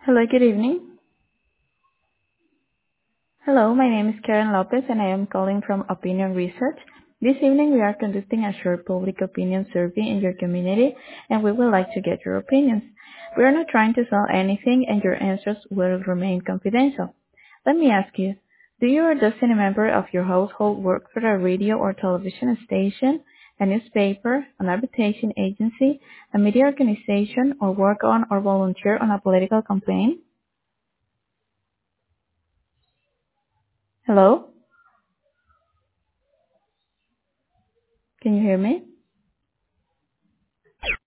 Hello, good evening. Hello, my name is Karen Lopez and I am calling from Opinion Research. This evening we are conducting a short public opinion survey in your community and we would like to get your opinions. We are not trying to sell anything and your answers will remain confidential. Let me ask you, do you or does any member of your household work for a radio or television station, a newspaper, an advertising agency, a media organization, or work on or volunteer on a political campaign? Hello? Can you hear me?